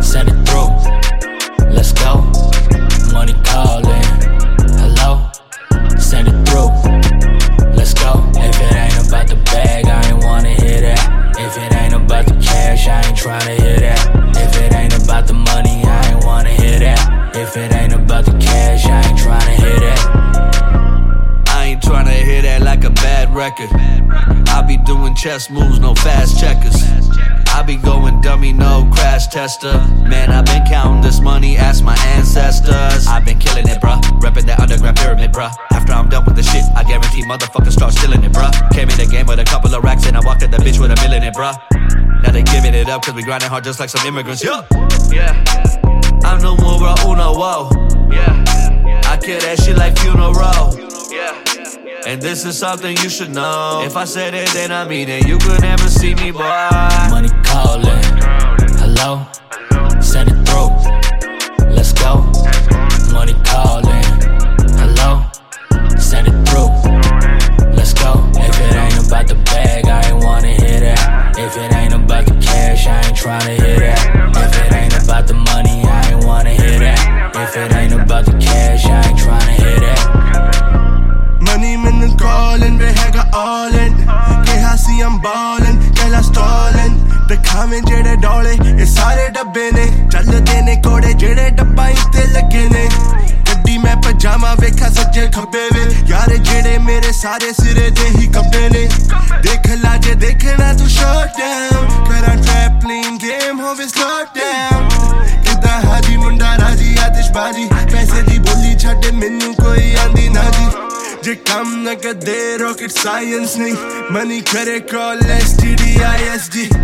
send it through. Let's go. Money calling. Hello, send it through. Let's go. If it ain't about the bag, I ain't wanna hear that. If it ain't about the cash, I ain't tryna hear that. If it ain't about the money, I ain't wanna hear that. If it ain't about the cash, I ain't tryna hear that. I ain't tryna hear that like a bad record. I be doing chess moves, no fast checkers. I be going dummy, no crash tester. Man, I been counting this money, ask my ancestors. I been killing it, bruh, reppin' that underground pyramid, bruh. After I'm done with the shit, I guarantee motherfuckers start stealing it, bruh. Came in the game with a couple of racks and I walked at the bitch with $1 million in it, bruh. Now they giving it up cause we grinding hard just like some immigrants, yeah. I'm no more uno, whoa. I kill that shit like funeral. And this is something you should know. If I said it, then I mean it. You could never see me, boy. Money calling. Hello, send it through. Let's go. Money calling. Hello, send it through. Let's go. If it ain't about the bag, I ain't wanna hear that. If it ain't about the cash, I ain't tryna hear that. If it ain't about the money, I ain't wanna hear that. If it ain't about the cash, I ain't tryna hear that. Money ਮੈਨੂੰ calling, ਵੇ ਹੈਗਾ all in. ਕਿਹਾ ਸੀ I'm ballin', ਕਹਿਲਾ stallin'. ਦਿਖਾਵੇਂ ਜਿਹੜੇ ਡੋਲੇ, ਇਹ ਸਾਰੇ ਡੱਬੇ ਨੇ. ਚੱਲਦੇ ਨੇ ਕੋੜੇ ਜਿਹੜੇ ਡੱਬਾਂ ਤੇ ਲੱਗੇ ਨੇ. ਗੱਡੀ ਮੈਂ ਪਜਾਮਾ ਵੇਖਾ ਸੱਜੇ ਖੱਬੇ ਵੇ. ਯਾਰ ਜਿਹੜੇ ਮੇਰੇ ਸਾਰੇ ਸਿਰੇ ਦੇ ਹੀ ਕੱਬੇ ਨੇ. ਦੇਖ ਲਾ ਜੇ ਦੇਖਣਾ ਤੂੰ shut down. ਕਰਾਂ ਟ੍ਰੈਪਲਿੰਗ ਗੇਮ ਹੋਵੇ slow down. ਕਿੱਦਾਂ ਹਾਜੀ ਮੁੰਡਾ ਰਾਜੀ ਆਤਿਸ਼ਬਾਜੀ. ਪੈਸੇ ਦੀ ਬੋਲੀ ਛੱਡ ਮੈਨੂੰ ਕੋਈ ਆਂਦੀ ਨਾ ਜੀ. ਜੇ ਕੰਮ ਨਾ ਕਰਦੇ rocket science ਨਹੀਂ money credit call STD ISD